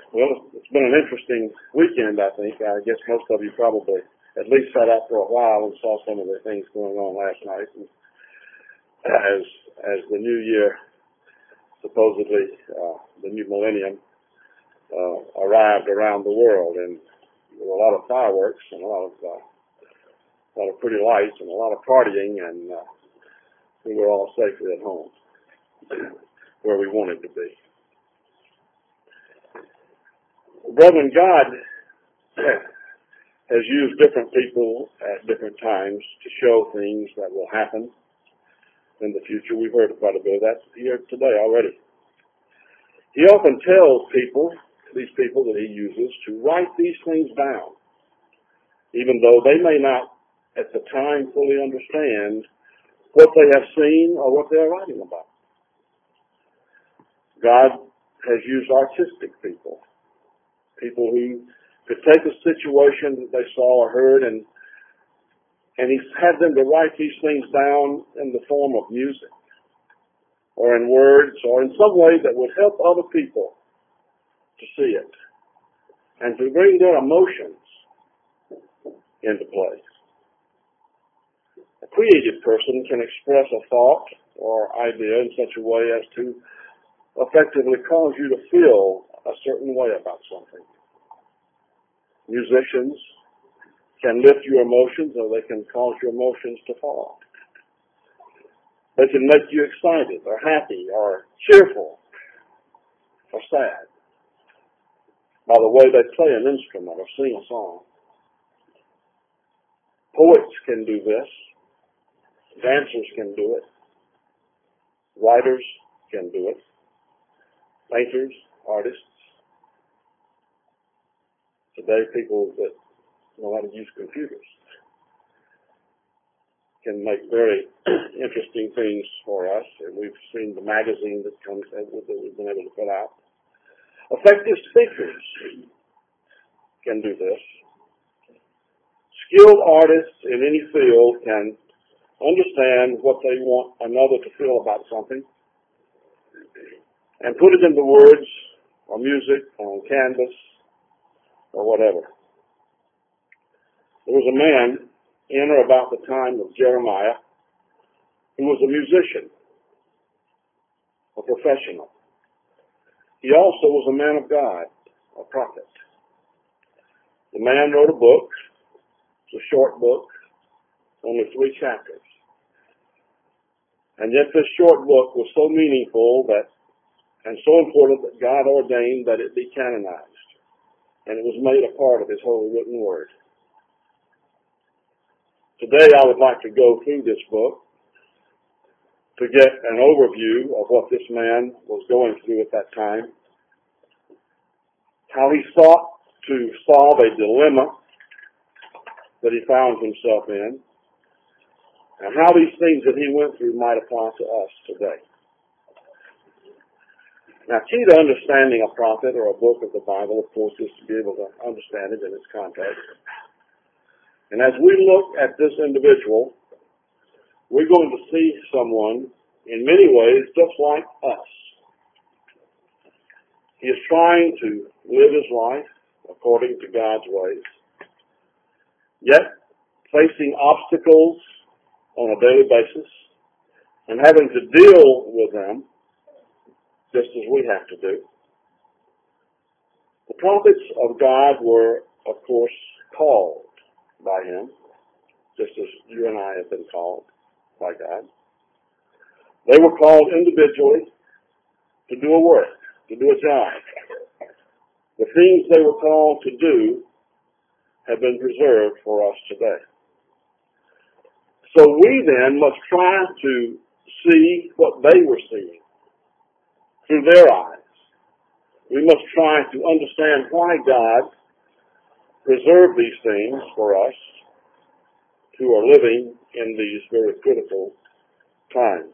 Well, it's been an interesting weekend, I think. I guess most of you probably at least sat out for a while and saw some of the things going on last night. And as the new year, supposedly the new millennium, arrived around the world, and there were a lot of fireworks and a lot of pretty lights and a lot of partying, and we were all safely at home where we wanted to be. Brethren, God has used different people at different times to show things that will happen in the future. We've heard quite a bit of that here today already. He often tells these people that he uses, to write these things down, even though they may not at the time fully understand what they have seen or what they are writing about. God has used artistic people who could take a situation that they saw or heard, and he's had them to write these things down in the form of music or in words or in some way that would help other people to see it and to bring their emotions into play. A creative person can express a thought or idea in such a way as to effectively cause you to feel a certain way about something. Musicians can lift your emotions, or they can cause your emotions to fall. They can make you excited or happy or cheerful or sad by the way they play an instrument or sing a song. Poets can do this. Dancers can do it. Writers can do it. Painters, artists. Today, people that know how to use computers can make very interesting things for us, and we've seen the magazine that we've been able to put out. Effective speakers can do this. Skilled artists in any field can understand what they want another to feel about something and put it into words or music or on canvas or whatever. There was a man in or about the time of Jeremiah who was a musician, a professional. He also was a man of God, a prophet. The man wrote a book. It's a short book, only 3 chapters. And yet this short book was so meaningful and so important that God ordained that it be canonized. And it was made a part of his holy written word. Today I would like to go through this book to get an overview of what this man was going through at that time, how he sought to solve a dilemma that he found himself in, and how these things that he went through might apply to us today. Now, key to understanding a prophet or a book of the Bible, of course, is to be able to understand it in its context. And as we look at this individual, we're going to see someone, in many ways, just like us. He is trying to live his life according to God's ways, yet facing obstacles on a daily basis and having to deal with them just as we have to do. The prophets of God were, of course, called by him, just as you and I have been called by God. They were called individually to do a work, to do a job. The things they were called to do have been preserved for us today. So we then must try to see what they were seeing through their eyes. We must try to understand why God preserved these things for us who are living in these very critical times.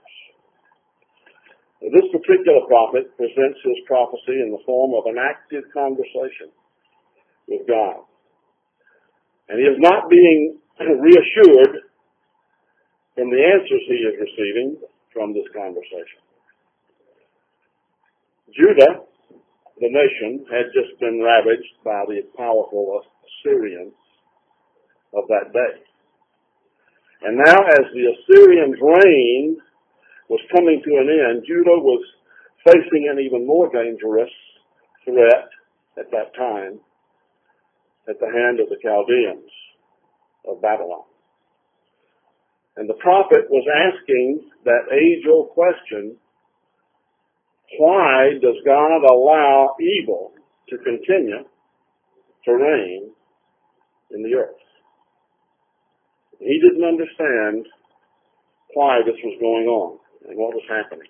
This particular prophet presents his prophecy in the form of an active conversation with God. And he is not being reassured from the answers he is receiving from this conversation. Judah the nation had just been ravaged by the powerful Assyrians of that day. And now as the Assyrians' reign was coming to an end, Judah was facing an even more dangerous threat at that time at the hand of the Chaldeans of Babylon. And the prophet was asking that age-old question, why does God allow evil to continue to reign in the earth? He didn't understand why this was going on and what was happening.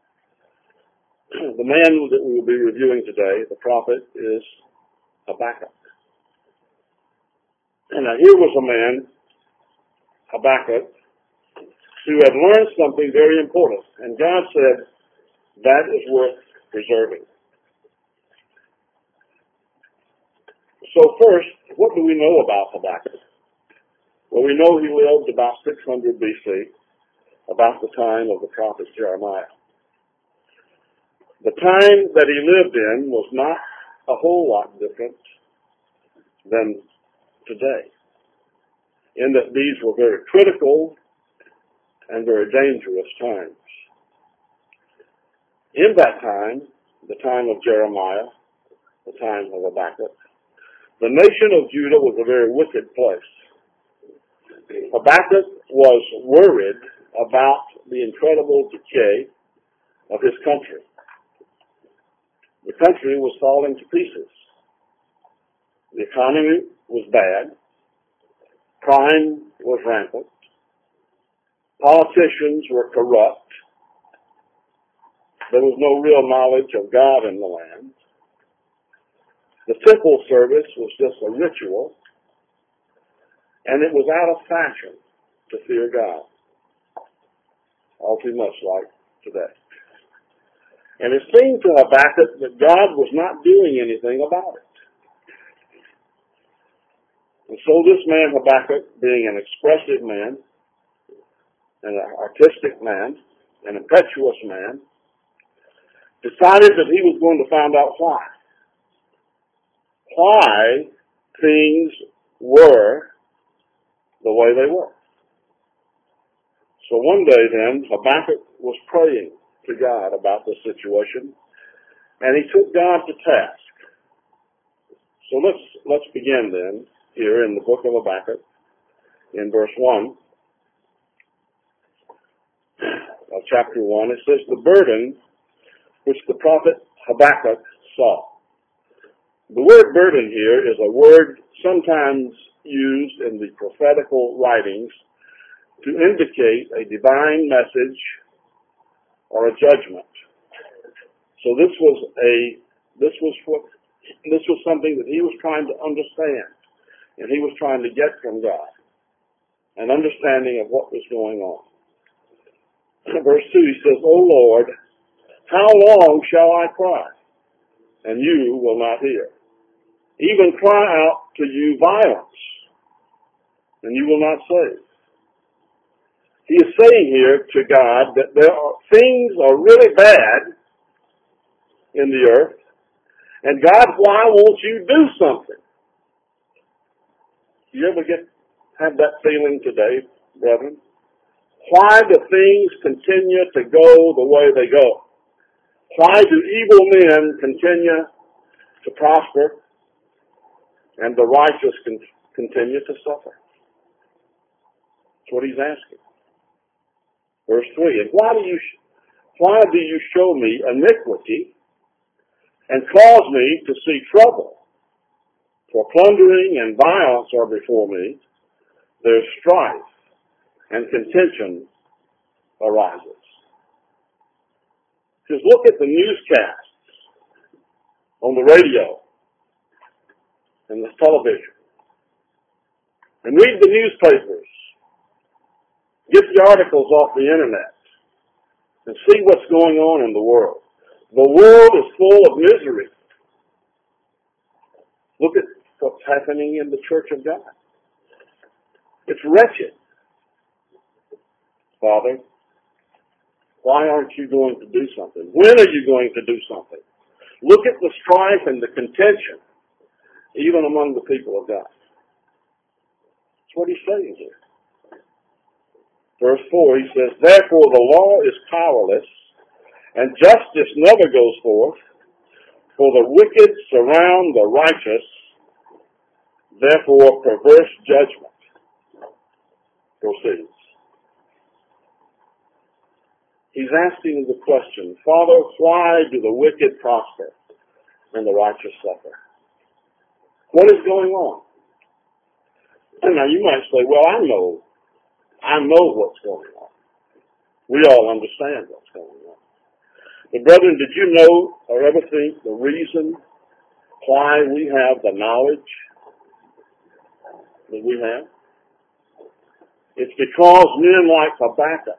The man that we will be reviewing today, the prophet, is Habakkuk. And now here was a man, Habakkuk, who had learned something very important. And God said, that is worth preserving. So first, what do we know about Habakkuk? Well, we know he lived about 600 BC, about the time of the prophet Jeremiah. The time that he lived in was not a whole lot different than today, in that these were very critical and very dangerous times. In that time, the time of Jeremiah, the time of Habakkuk, the nation of Judah was a very wicked place. Habakkuk was worried about the incredible decay of his country. The country was falling to pieces. The economy was bad. Crime was rampant. Politicians were corrupt. There was no real knowledge of God in the land. The temple service was just a ritual, and it was out of fashion to fear God, all too much like today. And it seemed to Habakkuk that God was not doing anything about it. And so this man, Habakkuk, being an expressive man, an artistic man, an impetuous man, decided that he was going to find out why. Why things were the way they were. So one day then, Habakkuk was praying to God about the situation, and he took God to task. So let's begin then here in the book of Habakkuk, in verse 1 of chapter 1. It says, the burden which the prophet Habakkuk saw. The word burden here is a word sometimes used in the prophetical writings to indicate a divine message or a judgment. So this was something that he was trying to understand, and he was trying to get from God an understanding of what was going on. Verse 2, he says, O Lord, how long shall I cry, and you will not hear? Even cry out to you violence, and you will not save. He is saying here to God that things are really bad in the earth, and God, why won't you do something? You ever have that feeling today, brethren? Why do things continue to go the way they go? Why do evil men continue to prosper and the righteous continue to suffer? That's what he's asking. Verse 3, and why do you show me iniquity and cause me to see trouble? For plundering and violence are before me. There's strife and contention arises. Just look at the newscasts on the radio and the television, and read the newspapers. Get the articles off the internet and see what's going on in the world. The world is full of misery. Look at what's happening in the Church of God. It's wretched. Father, why aren't you going to do something? When are you going to do something? Look at the strife and the contention, even among the people of God. That's what he's saying here. Verse 4, he says, therefore the law is powerless, and justice never goes forth, for the wicked surround the righteous, therefore perverse judgment proceeds. He's asking the question, Father, why do the wicked prosper and the righteous suffer? What is going on? And now you might say, well, I know what's going on. We all understand what's going on. But brethren, did you know or ever think the reason why we have the knowledge that we have? It's because men like Habakkuk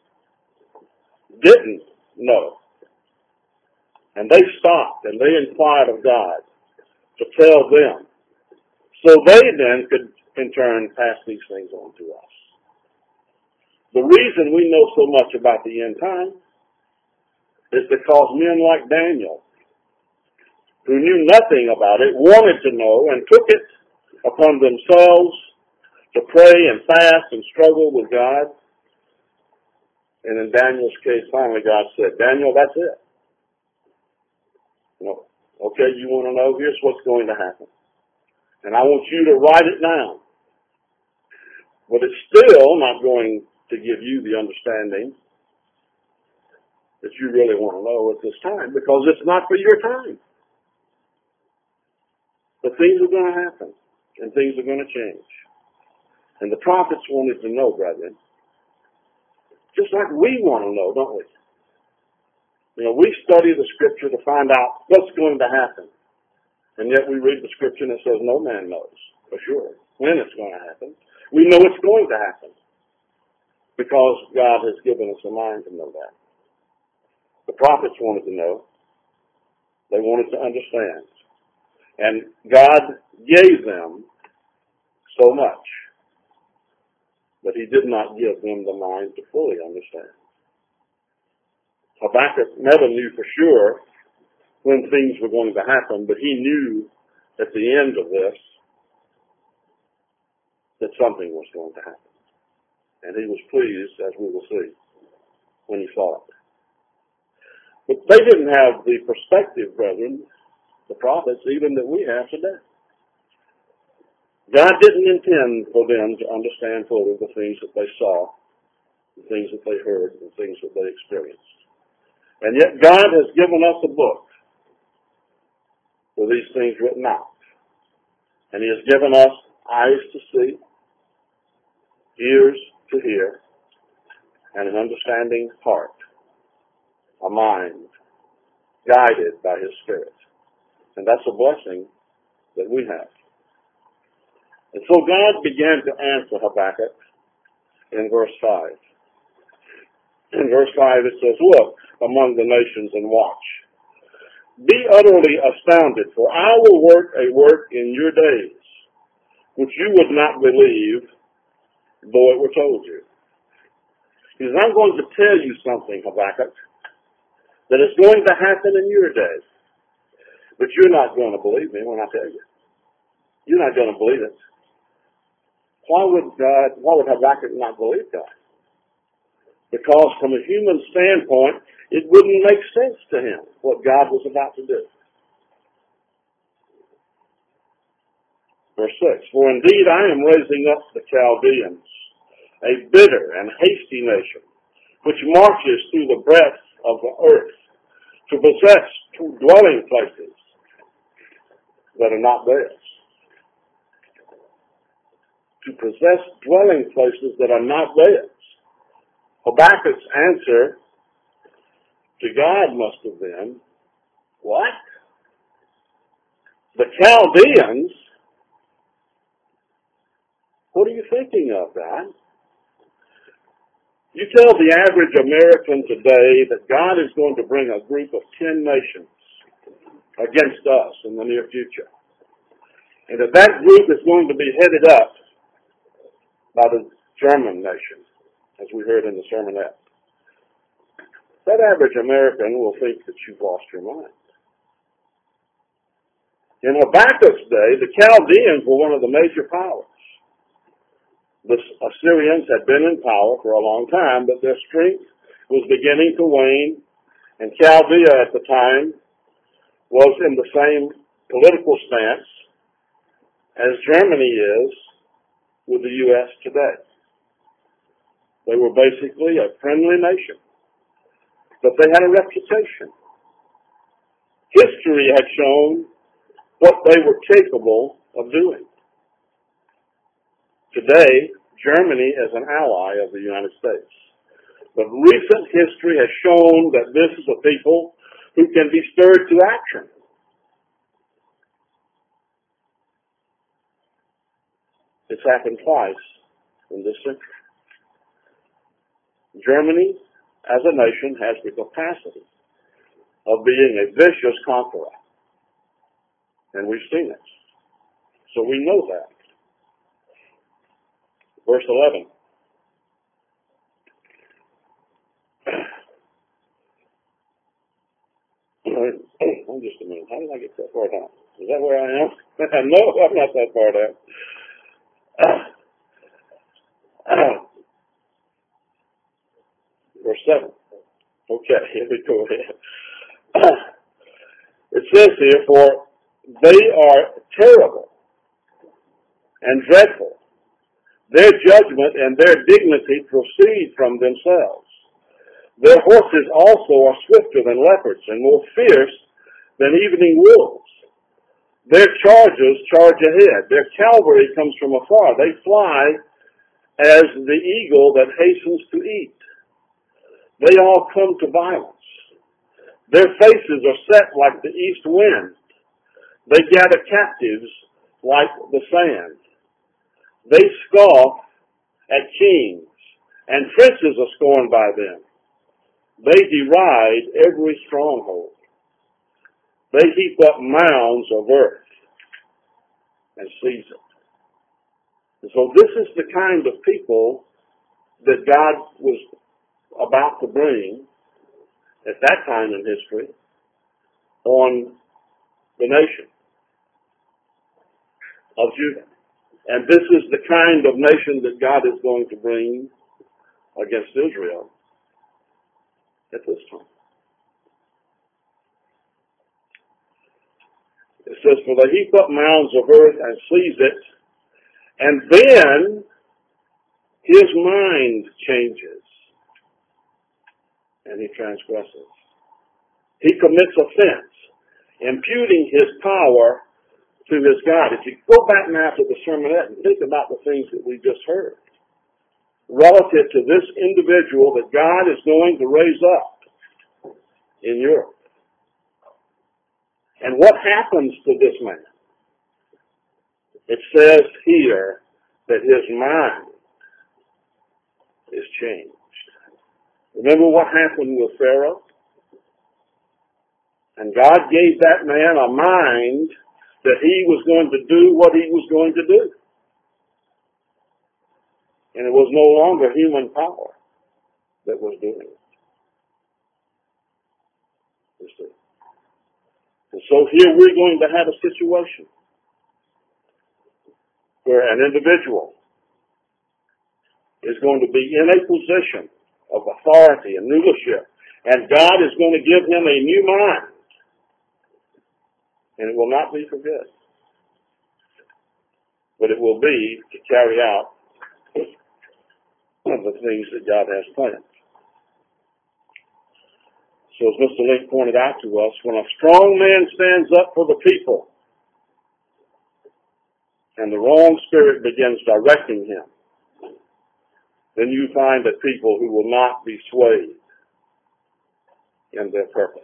didn't know. And they stopped and they inquired of God to tell them. So they then could in turn pass these things on to us. The reason we know so much about the end time is because men like Daniel, who knew nothing about it, wanted to know and took it upon themselves to pray and fast and struggle with God. And in Daniel's case, finally God said, Daniel, that's it. Okay, you want to know? Here's what's going to happen. And I want you to write it down. But it's still not going to give you the understanding that you really want to know at this time, because it's not for your time. But things are going to happen, and things are going to change. And the prophets wanted to know, brethren, just like we want to know, don't we? We study the Scripture to find out what's going to happen. And yet we read the Scripture and it says no man knows for sure when it's going to happen. We know it's going to happen because God has given us a mind to know that. The prophets wanted to know. They wanted to understand. And God gave them so much, but he did not give them the mind to fully understand. Habakkuk never knew for sure when things were going to happen, but he knew at the end of this that something was going to happen. And he was pleased, as we will see, when he saw it. But they didn't have the perspective, brethren, the prophets, even that we have today. God didn't intend for them to understand fully the things that they saw, the things that they heard, the things that they experienced. And yet God has given us a book with these things written out. And he has given us eyes to see, ears to hear, and an understanding heart, a mind guided by his Spirit. And that's a blessing that we have. And so God began to answer Habakkuk in verse 5. In verse 5 it says, look among the nations and watch. Be utterly astounded, for I will work a work in your days, which you would not believe, though it were told you. He says, I'm going to tell you something, Habakkuk, that is going to happen in your day. But you're not going to believe me when I tell you. You're not going to believe it. Why would Habakkuk not believe God? Because from a human standpoint, it wouldn't make sense to him what God was about to do. Verse 6, for indeed I am raising up the Chaldeans, a bitter and hasty nation, which marches through the breadth of the earth, to possess dwelling places that are not theirs. To possess dwelling places that are not theirs. Habakkuk's answer to God must have been, what? The Chaldeans? What are you thinking of, God? You tell the average American today that God is going to bring a group of 10 nations against us in the near future. And that group is going to be headed up by the German nation, as we heard in the sermonette. That average American will think that you've lost your mind. In Habakkuk's day, the Chaldeans were one of the major powers. The Assyrians had been in power for a long time, but their strength was beginning to wane, and Chaldea at the time was in the same political stance as Germany is with the U.S. today. They were basically a friendly nation, but they had a reputation. History had shown what they were capable of doing. Today, Germany is an ally of the United States. But recent history has shown that this is a people who can be stirred to action. It's happened twice in this century. Germany, as a nation, has the capacity of being a vicious conqueror. And we've seen it. So we know that. Verse 11. Hold just a minute. How did I get that far down? Is that where I am? No, I'm not that far down. Verse 7. Okay, here we go ahead. It says here, for they are terrible and dreadful. Their judgment and their dignity proceed from themselves. Their horses also are swifter than leopards and more fierce than evening wolves. Their chargers charge ahead. Their cavalry comes from afar. They fly as the eagle that hastens to eat. They all come to violence. Their faces are set like the east wind. They gather captives like the sand. They scoff at kings, and princes are scorned by them. They deride every stronghold. They heap up mounds of earth and seize it. And so this is the kind of people that God was about to bring at that time in history on the nation of Judah. And this is the kind of nation that God is going to bring against Israel at this time. It says, for they heap up mounds of earth and seize it, and then his mind changes, and he transgresses. He commits offense, imputing his power to his God. If you go back now to the sermonette and think about the things that we just heard, relative to this individual that God is going to raise up in Europe. And what happens to this man? It says here that his mind is changed. Remember what happened with Pharaoh? And God gave that man a mind that he was going to do what he was going to do. And it was no longer human power that was doing it. You see. And so here we're going to have a situation where an individual is going to be in a position of authority and rulership, and God is going to give him a new mind. And it will not be for good, but it will be to carry out the things that God has planned. So as Mr. Link pointed out to us, when a strong man stands up for the people and the wrong spirit begins directing him, then you find that people who will not be swayed in their purpose.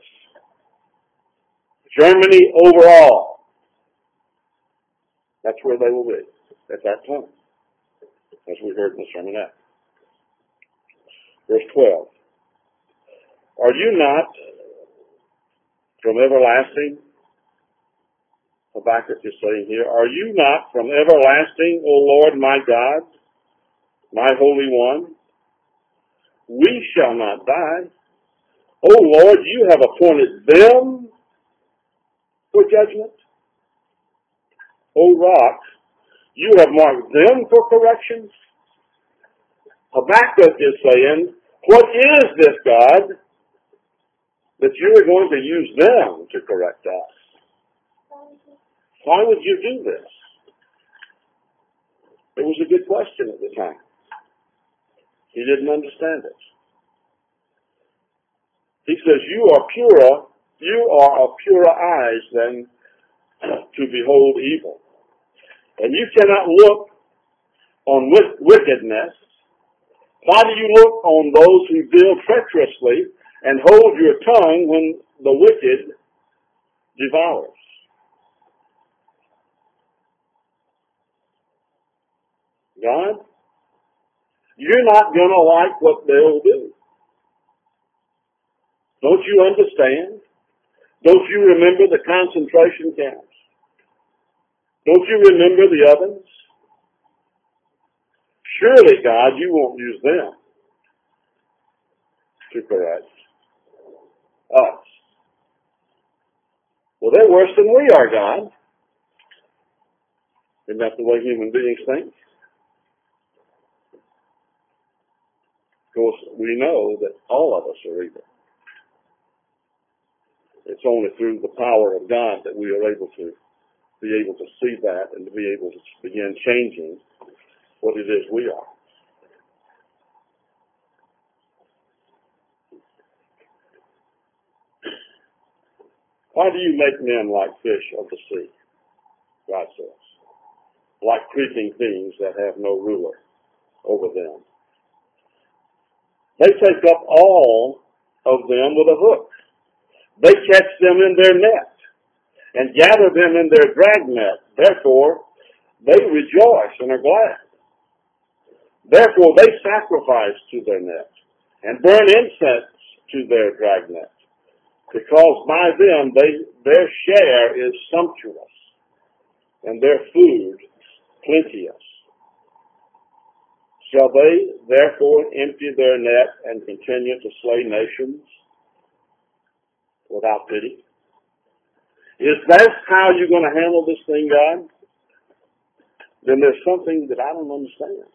Germany overall, that's where they will be at that time, as we heard in the sermonette. Verse 12. Are you not from everlasting? Habakkuk is saying here, are you not from everlasting, O Lord my God, my Holy One? We shall not die. O Lord, you have appointed them for judgment, O rocks, you have marked them for correction? Habakkuk is saying, what is this, God, that you are going to use them to correct us? Why would you do this? It was a good question at the time. He didn't understand it. He says, you are of purer eyes than to behold evil. And you cannot look on wickedness. Why do you look on those who deal treacherously and hold your tongue when the wicked devours? God, you're not going to like what they'll do. Don't you understand? Don't you remember the concentration camps? Don't you remember the ovens? Surely, God, you won't use them to correct us. Well, they're worse than we are, God. Isn't that the way human beings think? Of course, we know that all of us are evil. It's only through the power of God that we are able to see that and to be able to begin changing what it is we are. Why do you make men like fish of the sea? God says. Like creeping things that have no ruler over them. They take up all of them with a hook. They catch them in their net and gather them in their dragnet. Therefore, they rejoice and are glad. Therefore, they sacrifice to their net and burn incense to their dragnet, because by them their share is sumptuous and their food plenteous. Shall they therefore empty their net and continue to slay nations without pity? Is that how you're going to handle this thing, God? Then there's something that I don't understand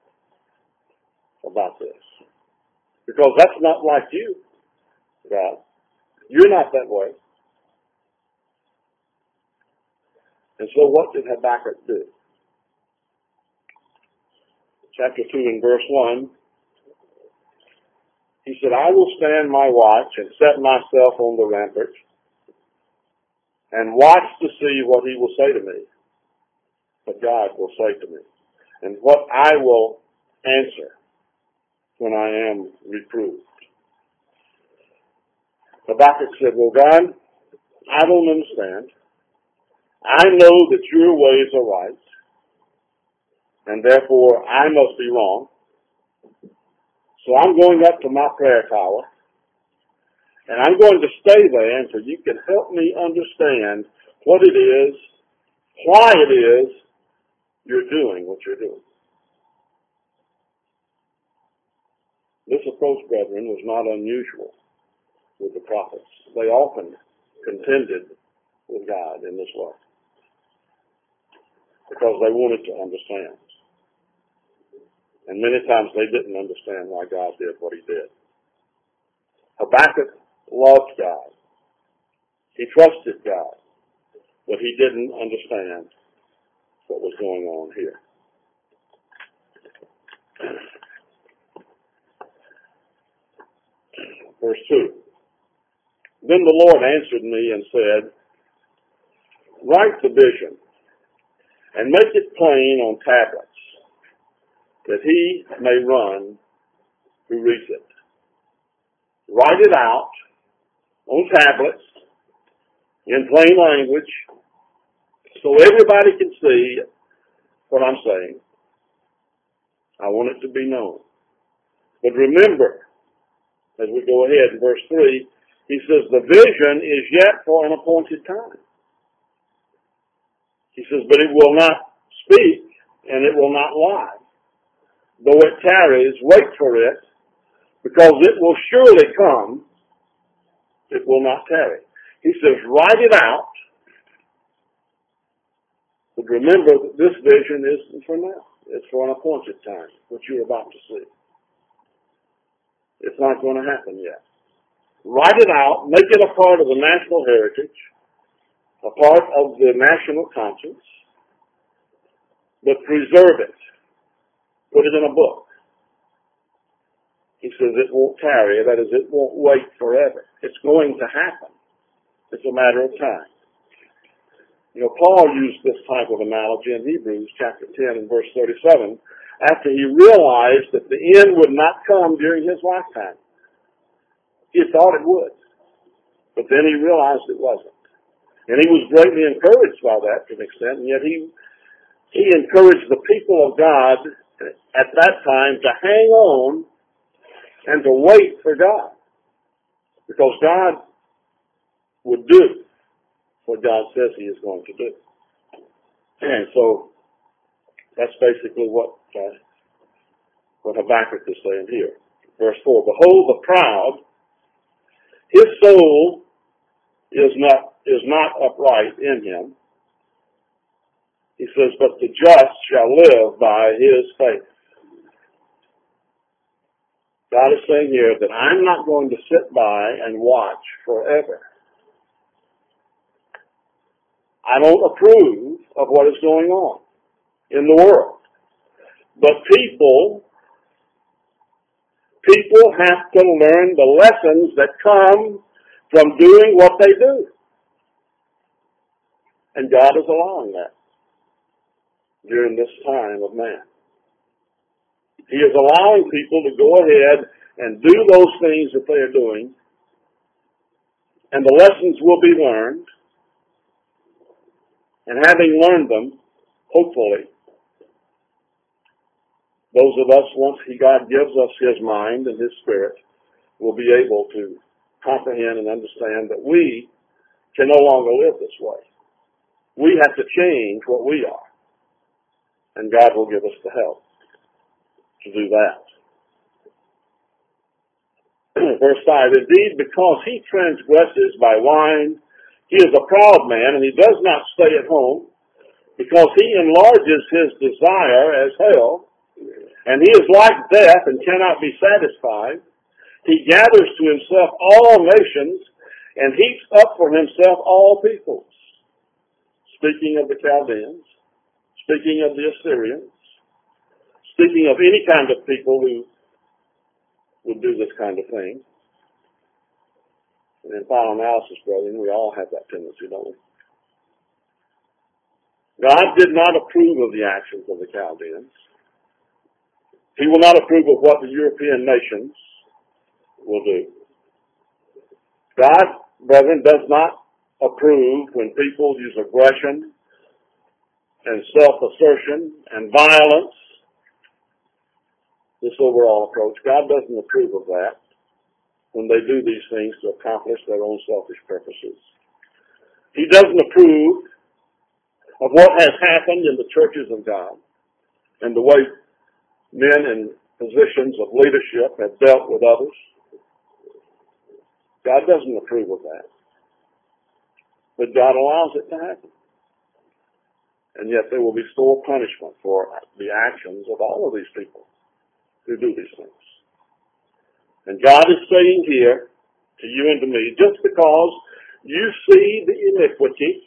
about this. Because that's not like you, God. You're not that way. And so what did Habakkuk do? Chapter 2 and verse 1, he said, I will stand my watch and set myself on the rampart and watch to see what he will say to me, what God will say to me, and what I will answer when I am reproved. Habakkuk said, well, God, I don't understand. I know that your ways are right, and therefore I must be wrong. So I'm going up to my prayer tower, and I'm going to stay there until you can help me understand what it is, why it is you're doing what you're doing. This approach, brethren, was not unusual with the prophets. They often contended with God in this way because they wanted to understand. And many times they didn't understand why God did what he did. Habakkuk loved God. He trusted God. But he didn't understand what was going on here. Verse 2. Then the Lord answered me and said, write the vision and make it plain on tablets, that he may run who reads it. Write it out on tablets in plain language so everybody can see what I'm saying. I want it to be known. But remember, as we go ahead in verse 3, he says, the vision is yet for an appointed time. He says, but it will not speak and it will not lie. Though it tarries, wait for it, because it will surely come. It will not tarry. He says, write it out. The But remember that this vision isn't for now. It's for an appointed time, which you're about to see. It's not going to happen yet. Write it out, make it a part of the national heritage, a part of the national conscience, but preserve it. Put it in a book. He says it won't tarry, that is, it won't wait forever. It's going to happen. It's a matter of time. You know, Paul used this type of analogy in Hebrews chapter 10 and verse 37 after he realized that the end would not come during his lifetime. He thought it would, but then he realized it wasn't. And he was greatly encouraged by that to an extent, and yet he encouraged the people of God at that time to hang on and to wait for God, because God would do what God says he is going to do. And so that's basically what Habakkuk is saying here. Verse 4, behold the proud, his soul is not upright in him. He says, but the just shall live by his faith. God is saying here that I'm not going to sit by and watch forever. I don't approve of what is going on in the world. But people have to learn the lessons that come from doing what they do. And God is allowing that during this time of man. He is allowing people to go ahead and do those things that they are doing, and the lessons will be learned. And having learned them, hopefully, those of us, once God gives us his mind and his spirit, will be able to comprehend and understand that we can no longer live this way. We have to change what we are. And God will give us the help to do that. Verse 5, indeed, because he transgresses by wine, he is a proud man, and he does not stay at home, because he enlarges his desire as hell, and he is like death and cannot be satisfied. He gathers to himself all nations, and heaps up for himself all peoples. Speaking of the Chaldeans, speaking of the Assyrians, speaking of any kind of people who would do this kind of thing. And in final analysis, brethren, we all have that tendency, don't we? God did not approve of the actions of the Chaldeans. He will not approve of what the European nations will do. God, brethren, does not approve when people use aggression and self-assertion and violence, this overall approach. God doesn't approve of that when they do these things to accomplish their own selfish purposes. He doesn't approve of what has happened in the churches of God and the way men in positions of leadership have dealt with others. God doesn't approve of that. But God allows it to happen. And yet there will be sore punishment for the actions of all of these people who do these things. And God is saying here to you and to me, just because you see the iniquity,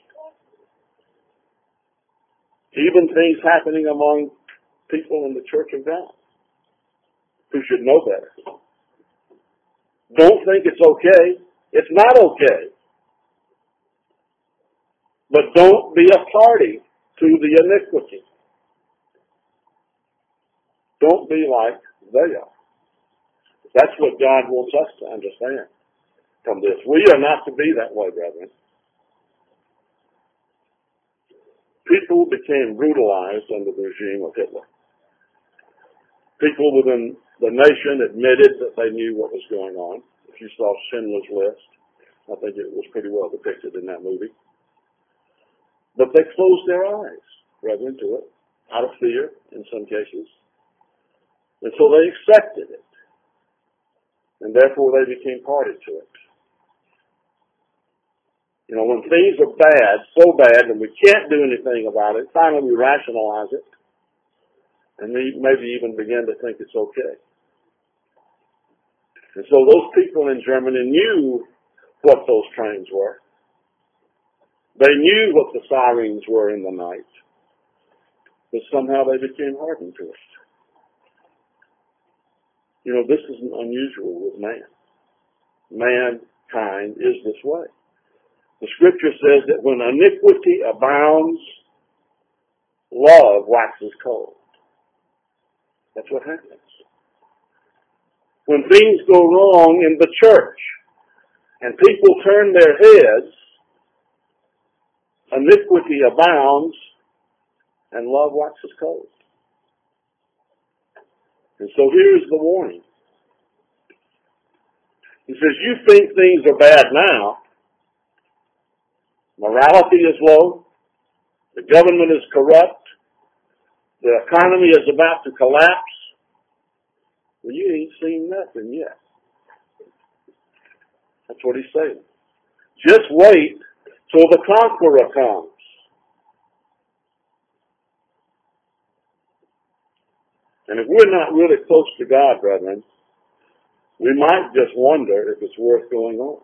even things happening among people in the church of God who should know better, don't think it's okay. It's not okay. But don't be a party to the iniquity. Don't be like they are. That's what God wants us to understand from this. We are not to be that way, brethren. People became brutalized under the regime of Hitler. People within the nation admitted that they knew what was going on. If you saw Schindler's List, I think it was pretty well depicted in that movie. But they closed their eyes, brethren, to it, out of fear in some cases. And so they accepted it. And therefore they became party to it. You know, when things are bad, so bad, and we can't do anything about it, finally we rationalize it, and maybe even begin to think it's okay. And so those people in Germany knew what those trains were. They knew what the sirens were in the night, but somehow they became hardened to it. You know, this isn't unusual with man. Mankind is this way. The scripture says that when iniquity abounds, love waxes cold. That's what happens. When things go wrong in the church and people turn their heads, iniquity abounds and love waxes cold. And so here's the warning. He says, you think things are bad now. Morality is low. The government is corrupt. The economy is about to collapse. Well, you ain't seen nothing yet. That's what he's saying. Just wait till the conqueror comes. And if we're not really close to God, brethren, we might just wonder if it's worth going on.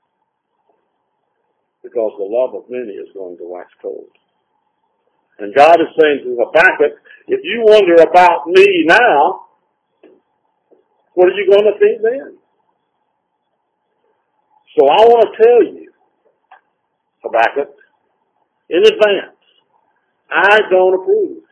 Because the love of many is going to wax cold. And God is saying to Habakkuk, if you wonder about me now, what are you going to think then? So I want to tell you, Habakkuk, in advance, I don't approve.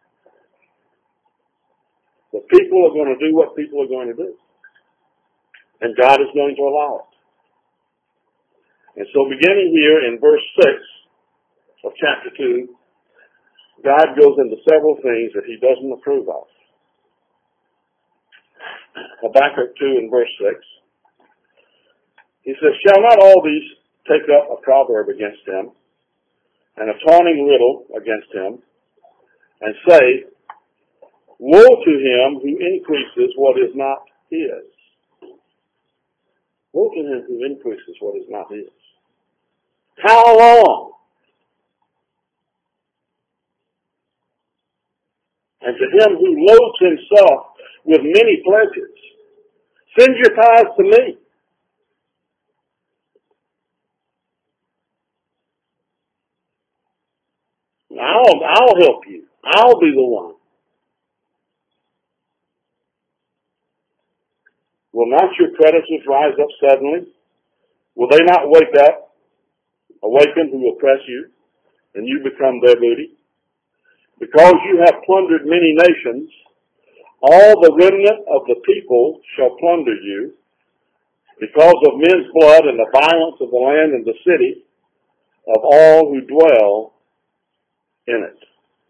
The people are going to do what people are going to do. And God is going to allow it. And so beginning here in verse 6 of chapter 2, God goes into several things that he doesn't approve of. Habakkuk 2 in verse 6. He says, shall not all these take up a proverb against him, and a taunting riddle against him, and say, woe to him who increases what is not his. Woe to him who increases what is not his. How long? And to him who loads himself with many pledges, send your tithes to me. I'll help you. I'll be the one. Will not your creditors rise up suddenly? Will they not awaken who oppress you, and you become their booty? Because you have plundered many nations, all the remnant of the people shall plunder you, because of men's blood and the violence of the land and the city, of all who dwell in it.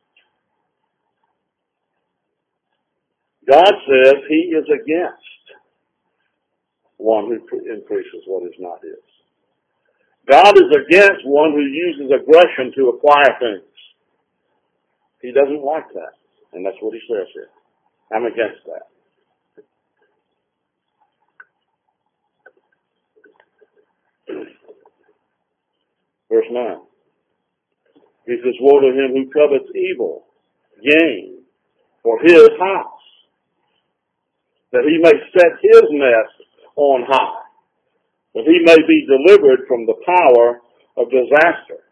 God says he is against one who increases what is not his. God is against one who uses aggression to acquire things. He doesn't like that. And that's what he says here. I'm against that. Verse 9. He says, woe to him who covets evil gain for his house, that he may set his nest on high, that he may be delivered from the power of disaster.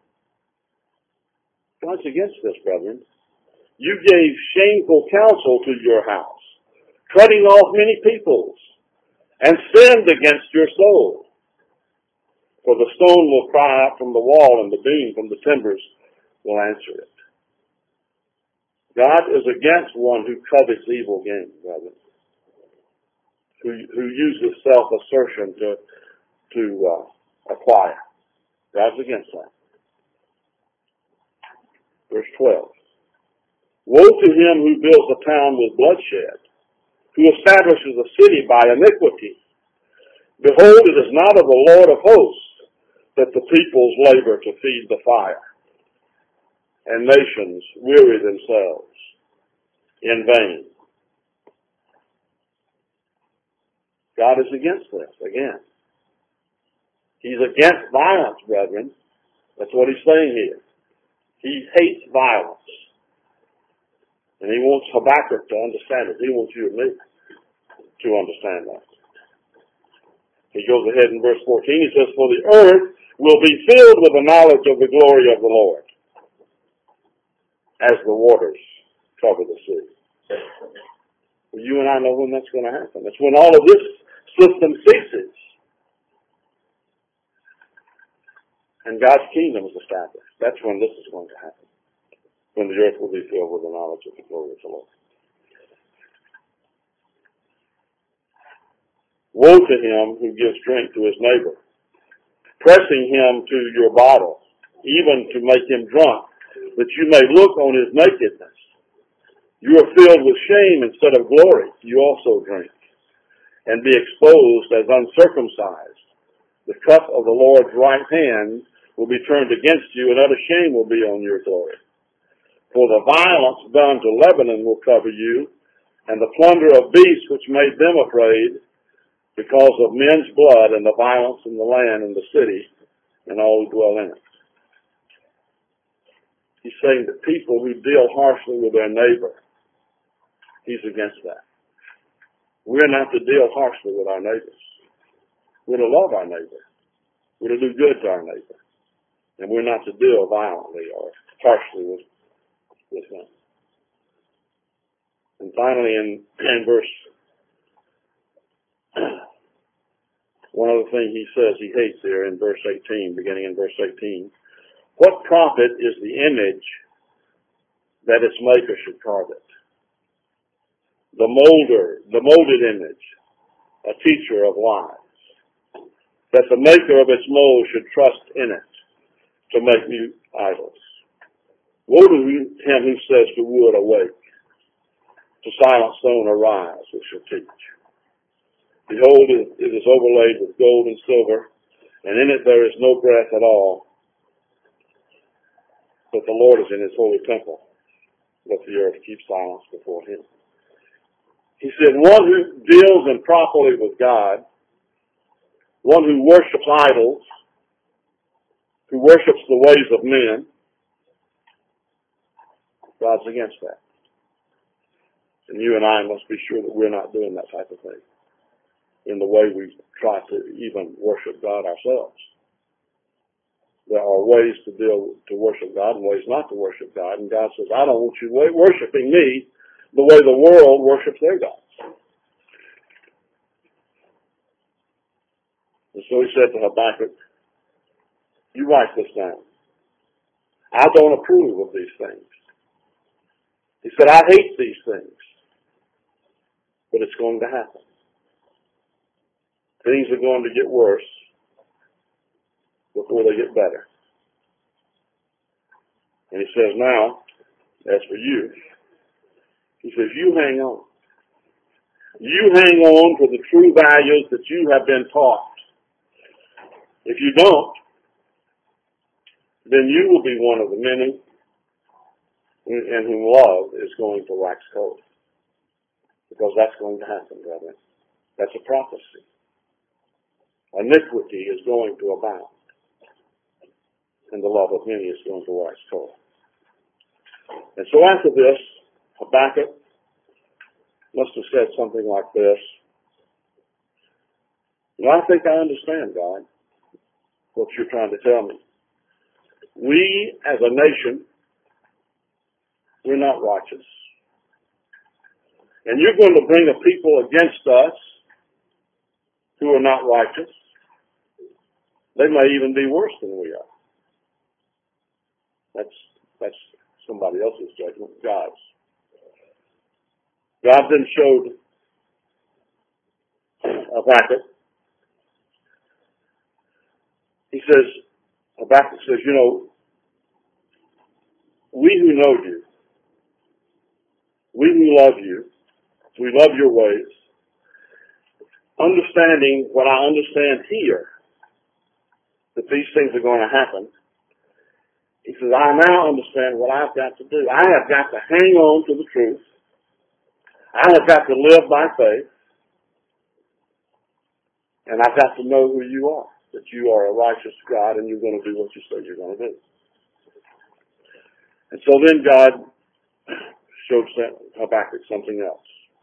God's against this, brethren. You gave shameful counsel to your house, cutting off many peoples, and sinned against your soul. For the stone will cry out from the wall, and the beam from the timbers will answer it. God is against one who covets evil gain, brethren, who uses self-assertion to acquire. God's against that. Verse 12. Woe to him who builds a town with bloodshed, who establishes a city by iniquity. Behold, it is not of the Lord of hosts that the peoples labor to feed the fire, and nations weary themselves in vain. God is against this again. He's against violence, brethren. That's what he's saying here. He hates violence. And he wants Habakkuk to understand it. He wants you and me to understand that. He goes ahead in verse 14. He says, for the earth will be filled with the knowledge of the glory of the Lord, as the waters cover the sea. Well, you and I know when that's going to happen. It's when all of this system ceases and God's kingdom is established. That's when this is going to happen. When the earth will be filled with the knowledge of the glory of the Lord. Woe to him who gives drink to his neighbor, pressing him to your bottle, even to make him drunk, that you may look on his nakedness. You are filled with shame instead of glory. You also drink, and be exposed as uncircumcised. The cup of the Lord's right hand will be turned against you, and utter shame will be on your glory. For the violence done to Lebanon will cover you, and the plunder of beasts which made them afraid, because of men's blood and the violence in the land and the city, and all who dwell in it. He's saying that people who deal harshly with their neighbor, he's against that. We're not to deal harshly with our neighbors. We're to love our neighbor. We're to do good to our neighbor. And we're not to deal violently or harshly with them. And finally, in verse, one other thing he says he hates here in verse 18, beginning in verse 18. What profit is the image that its maker should carve it? The molded image, a teacher of lies, that the maker of its mold should trust in it to make new idols. Woe to him who says to wood, awake, to silent stone, arise, which shall teach. Behold, it is overlaid with gold and silver, and in it there is no breath at all. But the Lord is in his holy temple. Let the earth keep silence before him. He said, one who deals improperly with God, one who worships idols, who worships the ways of men, God's against that. And you and I must be sure that we're not doing that type of thing in the way we try to even worship God ourselves. There are ways to worship God and ways not to worship God. And God says, I don't want you worshiping me the way the world worships their gods. And so he said to Habakkuk, you write this down. I don't approve of these things. He said, I hate these things. But it's going to happen. Things are going to get worse before they get better. And he says, now, as for you, he says, you hang on. You hang on to the true values that you have been taught. If you don't, then you will be one of the many in whom love is going to wax cold. Because that's going to happen, brethren. That's a prophecy. Iniquity is going to abound. And the love of many is going to wax cold. And so after this, Habakkuk must have said something like this. I think I understand, God, what you're trying to tell me. We, as a nation, we're not righteous. And you're going to bring a people against us who are not righteous. They may even be worse than we are. That's somebody else's judgment, God's. God then showed Habakkuk. Habakkuk says, we who know you, we who love you, we love your ways, understanding what I understand here, that these things are going to happen. He says, I now understand what I've got to do. I have got to hang on to the truth. I have got to live by faith. And I've got to know who you are. that you are a righteous God and you're going to do what you say you're going to do. And so then God showed Habakkuk something else.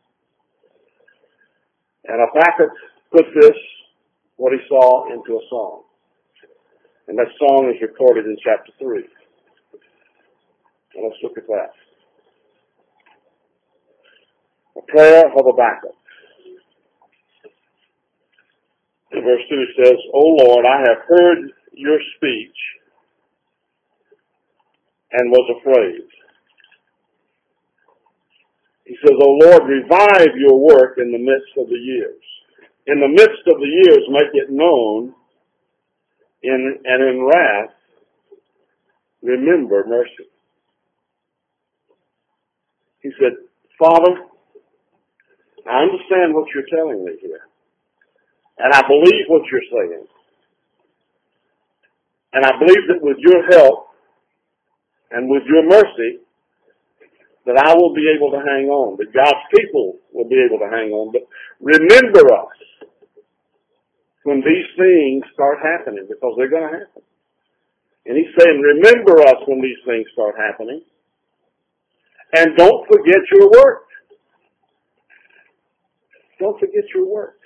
And Habakkuk put this, what he saw, into a song. And that song is recorded in chapter 3. And let's look at that. A prayer of Habakkuk. In verse 2 it says, O Lord, I have heard your speech and was afraid. He says, O Lord, revive your work in the midst of the years. In the midst of the years, make it known, and in wrath, remember mercy. He said, Father, I understand what you're telling me here. And I believe what you're saying. And I believe that with your help and with your mercy, that I will be able to hang on, that God's people will be able to hang on. But remember us when these things start happening, because they're going to happen. And he's saying, remember us when these things start happening. And don't forget your work. Don't forget your work.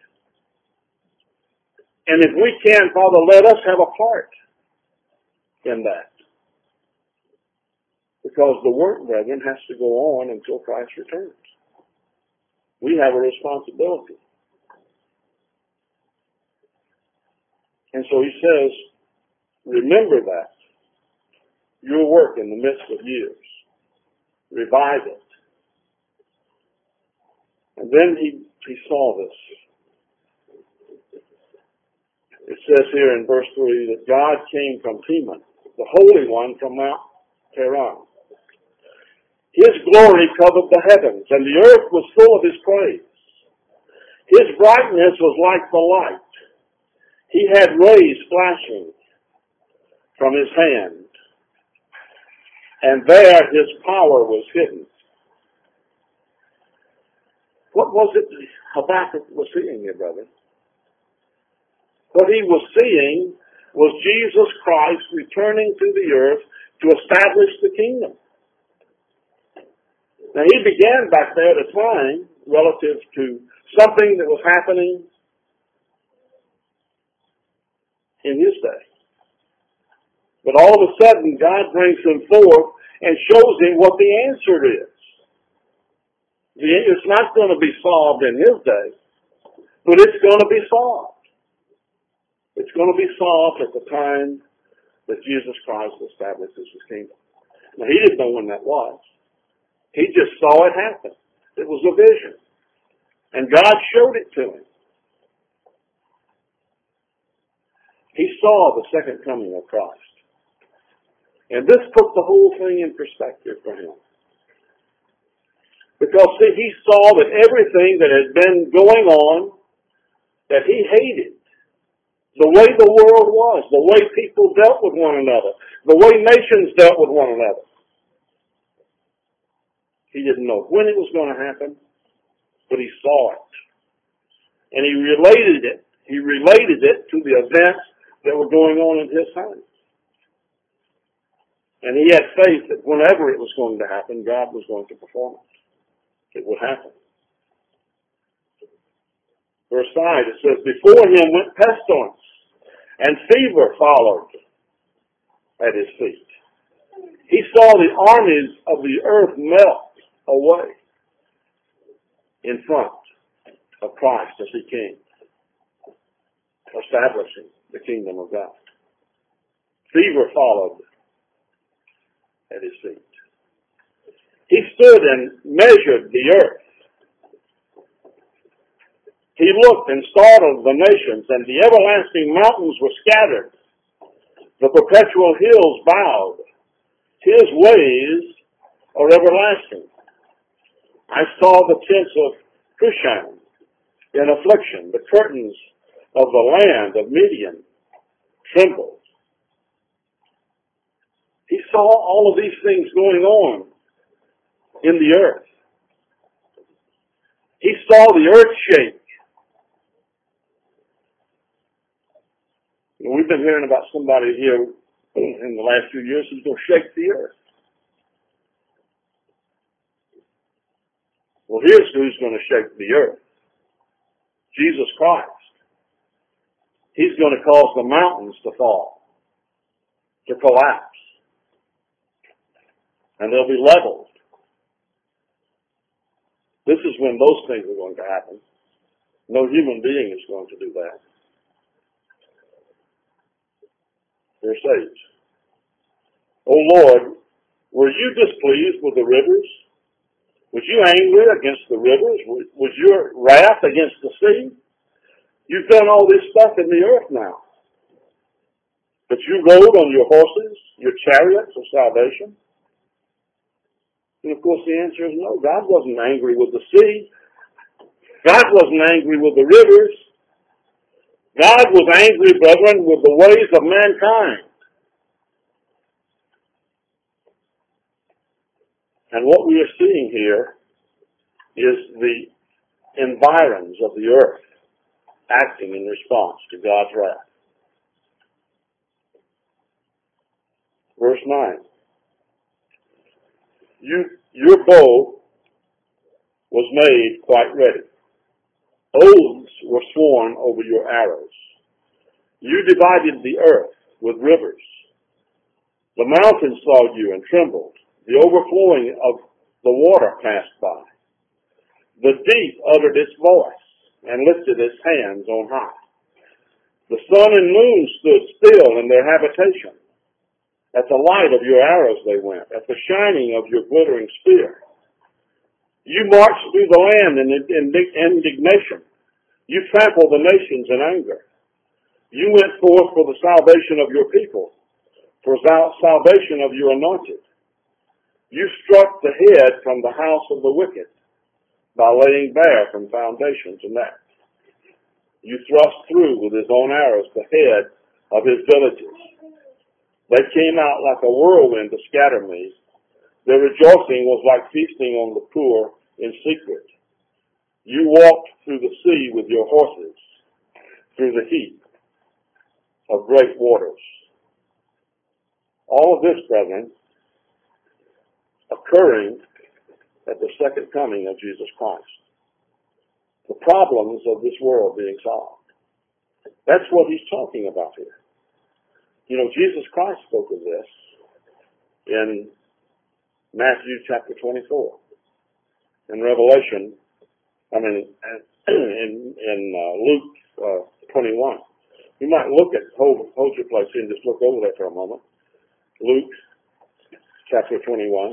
And if we can, Father, let us have a part in that. Because the work, brethren, has to go on until Christ returns. We have a responsibility. And so he says, remember that. Your work in the midst of years. Revive it. And then he saw this. It says here in verse 3 that God came from Teman, the Holy One from Mount Paran. His glory covered the heavens, and the earth was full of his praise. His brightness was like the light. He had rays flashing from his hand, and there his power was hidden. What was it Habakkuk was seeing here, brother? What he was seeing was Jesus Christ returning to the earth to establish the kingdom. Now, he began back there at a time relative to something that was happening in his day. But all of a sudden, God brings him forth and shows him what the answer is. It's not going to be solved in his day, but it's going to be solved. It's going to be solved at the time that Jesus Christ establishes his kingdom. Now, he didn't know when that was. He just saw it happen. It was a vision. And God showed it to him. He saw the second coming of Christ. And this put the whole thing in perspective for him. Because, see, he saw that everything that had been going on, that he hated, the way the world was, the way people dealt with one another, the way nations dealt with one another. He didn't know when it was going to happen, but he saw it. And he related it to the events that were going on in his time. And he had faith that whenever it was going to happen, God was going to perform it. It would happen. Verse 5, it says, before him went pestilence, and fever followed at his feet. He saw the armies of the earth melt away in front of Christ as he came, establishing the kingdom of God. Fever followed at his feet. He stood and measured the earth. He looked and startled the nations, and the everlasting mountains were scattered. The perpetual hills bowed. His ways are everlasting. I saw the tents of Cushan in affliction. The curtains of the land of Midian trembled. He saw all of these things going on in the earth. He saw the earth shake But we've been hearing about somebody here in the last few years who's going to shake the earth. Well, here's who's going to shake the earth. Jesus Christ. He's going to cause the mountains to fall, to collapse. And they'll be leveled. This is when those things are going to happen. No human being is going to do that. Verse 8. O Lord, were you displeased with the rivers? Was you angry against the rivers? Was your wrath against the sea? You've done all this stuff in the earth now. But you rode on your horses, your chariots of salvation. And of course the answer is no. God wasn't angry with the sea. God wasn't angry with the rivers. God was angry, brethren, with the ways of mankind. And what we are seeing here is the environs of the earth acting in response to God's wrath. Verse 9. Your bow was made quite ready. Oaths were sworn over your arrows. You divided the earth with rivers. The mountains saw you and trembled. The overflowing of the water passed by. The deep uttered its voice and lifted its hands on high. The sun and moon stood still in their habitation. At the light of your arrows they went, at the shining of your glittering spear. You marched through the land in indignation. You trampled the nations in anger. You went forth for the salvation of your people, for salvation of your anointed. You struck the head from the house of the wicked by laying bare from foundation to neck. You thrust through with his own arrows the head of his villages. They came out like a whirlwind to scatter me. Their rejoicing was like feasting on the poor in secret. You walked through the sea with your horses, through the heat of great waters. All of this, brethren, occurring at the second coming of Jesus Christ. The problems of this world being solved. That's what he's talking about here. You know, Jesus Christ spoke of this in Matthew chapter 24. In Revelation, in Luke 21. You might look at, hold your place here and just look over there for a moment. Luke chapter 21.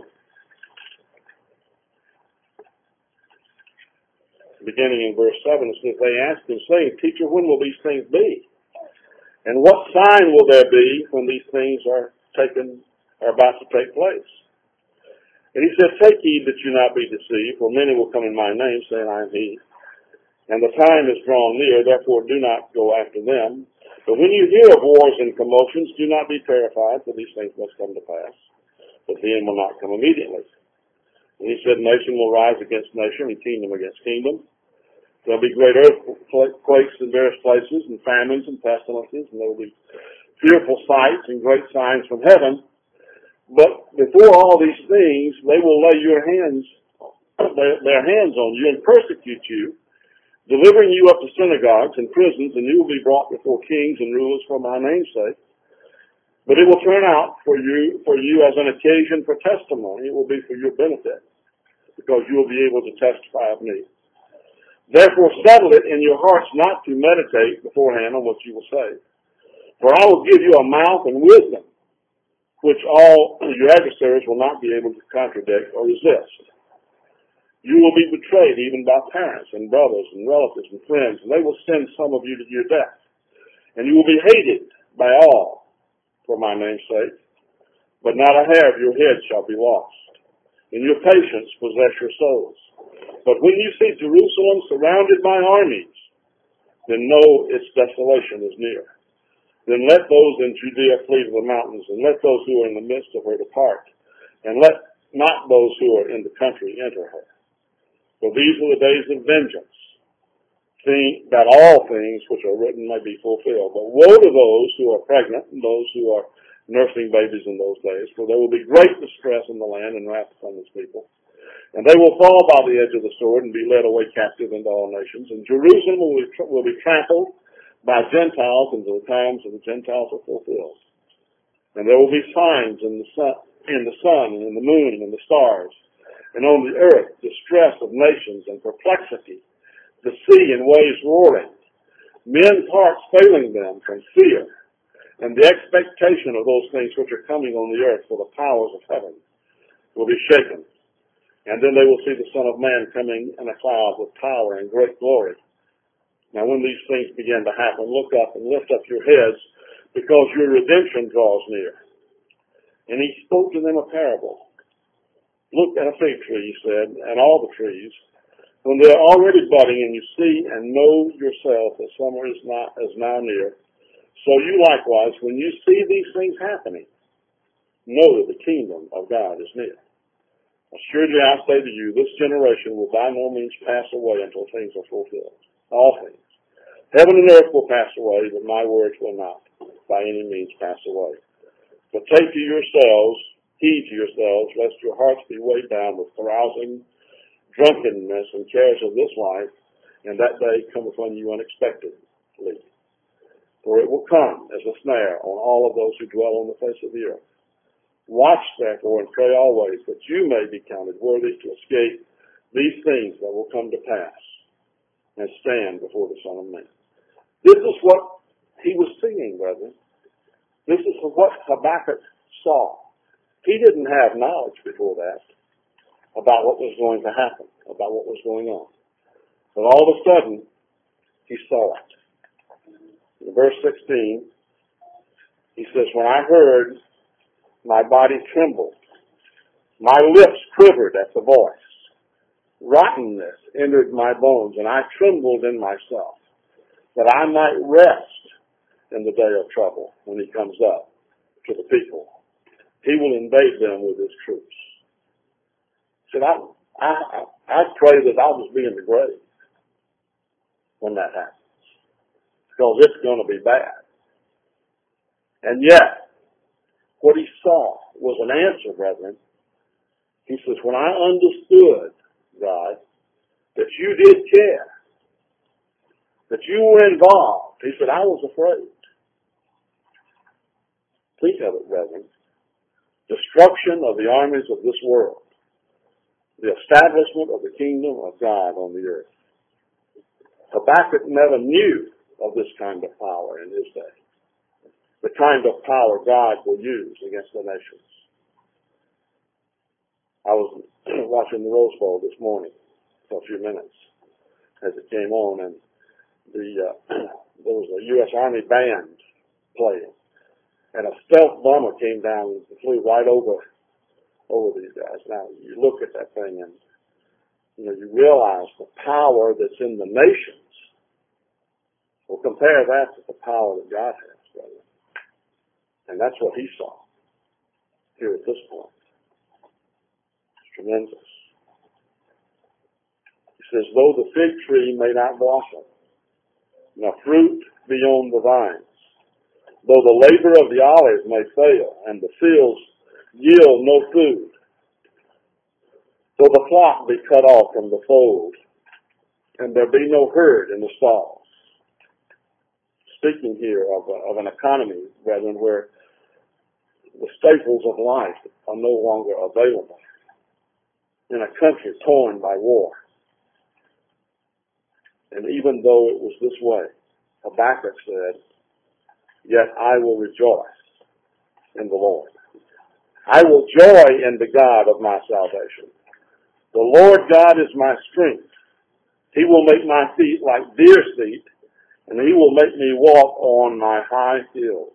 Beginning in verse 7, it says, they asked him, saying, Teacher, when will these things be? And what sign will there be when these things are about to take place? And he said, Take heed that you not be deceived, for many will come in my name, saying, I am he. And the time is drawn near, therefore do not go after them. But when you hear of wars and commotions, do not be terrified, for these things must come to pass. But the end will not come immediately. And he said, Nation will rise against nation, and kingdom against kingdom. There'll be great earthquakes in various places, and famines and pestilences, and there will be fearful sights and great signs from heaven. But before all these things, they will lay their hands on you and persecute you, delivering you up to synagogues and prisons, and you will be brought before kings and rulers for my name's sake. But it will turn out for you as an occasion for testimony. It will be for your benefit, because you will be able to testify of me. Therefore settle it in your hearts not to meditate beforehand on what you will say. For I will give you a mouth and wisdom, which all your adversaries will not be able to contradict or resist. You will be betrayed even by parents and brothers and relatives and friends, and they will send some of you to your death. And you will be hated by all for my name's sake, but not a hair of your head shall be lost. In your patience possess your souls. But when you see Jerusalem surrounded by armies, then know its desolation is near. Then let those in Judea flee to the mountains, and let those who are in the midst of her depart, and let not those who are in the country enter her. For these are the days of vengeance, that all things which are written may be fulfilled. But woe to those who are pregnant and those who are nursing babies in those days, for there will be great distress in the land and wrath upon this people. And they will fall by the edge of the sword and be led away captive into all nations. And Jerusalem will be trampled by Gentiles until the times of the Gentiles are fulfilled. And there will be signs in the sun and in the moon and the stars, and on the earth distress of nations and perplexity, the sea and waves roaring, men's hearts failing them from fear, and the expectation of those things which are coming on the earth, for the powers of heaven will be shaken. And then they will see the Son of Man coming in a cloud with power and great glory. Now when these things begin to happen, look up and lift up your heads, because your redemption draws near. And he spoke to them a parable. Look at a fig tree, he said, and all the trees, when they are already budding, and you see and know yourself that summer is now near. So you likewise, when you see these things happening, know that the kingdom of God is near. Assuredly I say to you, this generation will by no means pass away until things are fulfilled. All things. Heaven and earth will pass away, but my words will not by any means pass away. But take to yourselves, heed to yourselves, lest your hearts be weighed down with carousing, drunkenness, and cares of this life, and that day come upon you unexpectedly. For it will come as a snare on all of those who dwell on the face of the earth. Watch therefore and pray always, that you may be counted worthy to escape these things that will come to pass and stand before the Son of Man. This is what he was seeing, brethren. This is what Habakkuk saw. He didn't have knowledge before that about what was going to happen, about what was going on. But all of a sudden, he saw it. In verse 16, he says, when I heard, my body trembled. My lips quivered at the voice. Rottenness entered my bones, and I trembled in myself, that I might rest in the day of trouble when he comes up to the people. He will invade them with his troops. He said, I pray that I was be in the grave when that happens, because it's going to be bad. And yet, what he saw was an answer, brethren. He says, when I understood, God, that you did care, that you were involved, he said, I was afraid. Think of it, brethren. Destruction of the armies of this world. The establishment of the kingdom of God on the earth. Habakkuk never knew of this kind of power in his day. The kind of power God will use against the nations. I was watching the Rose Bowl this morning for a few minutes as it came on, and there was a U.S. Army band playing, and a stealth bomber came down and flew right over these guys. Now you look at that thing, and you realize the power that's in the nations. Well, compare that to the power that God has, brother. And that's what he saw here at this point. It's tremendous. He says, though the fig tree may not blossom, nor fruit be on the vines, though the labor of the olive may fail, and the fields yield no food, though the flock be cut off from the fold, and there be no herd in the stalls. Speaking here of an economy, brethren, where the staples of life are no longer available in a country torn by war. And even though it was this way, Habakkuk said, yet I will rejoice in the Lord. I will joy in the God of my salvation. The Lord God is my strength. He will make my feet like deer's feet, and he will make me walk on my high hills.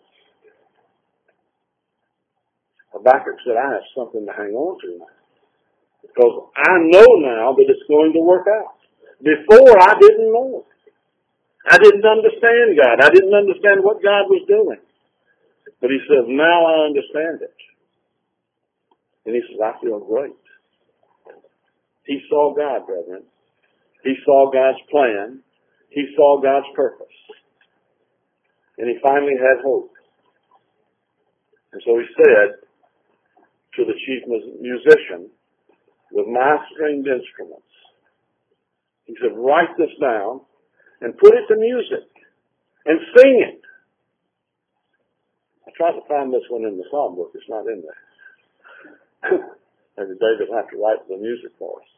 Habakkuk said, I have something to hang on to now, because I know now that it's going to work out. Before, I didn't know. I didn't understand God. I didn't understand what God was doing. But he says, now I understand it. And he says, I feel great. He saw God, brethren. He saw God's plan. he saw God's purpose. And he finally had hope. And so he said to the chief musician, with my stringed instruments, he said, write this down and put it to music and sing it. I tried to find this one in the psalm book. It's not in there. Maybe David will have to write the music for us.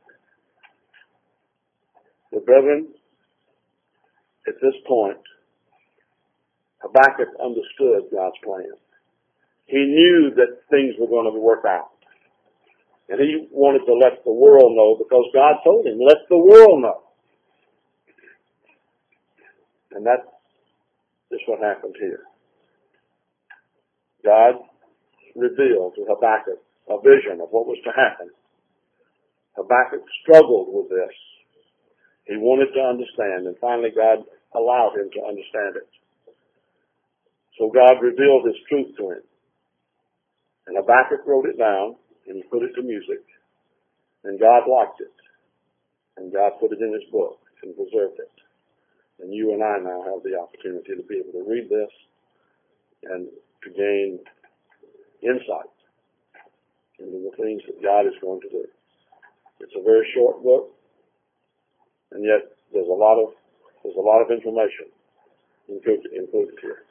But brethren, at this point, Habakkuk understood God's plan. He knew that things were going to work out. And he wanted to let the world know because God told him, let the world know. And that is what happened here. God revealed to Habakkuk a vision of what was to happen. Habakkuk struggled with this. He wanted to understand, and finally God allowed him to understand it. So God revealed his truth to him. And Habakkuk wrote it down, and he put it to music. And God liked it. And God put it in his book and preserved it. And you and I now have the opportunity to be able to read this and to gain insight into the things that God is going to do. It's a very short book, and yet there's a lot of information included here.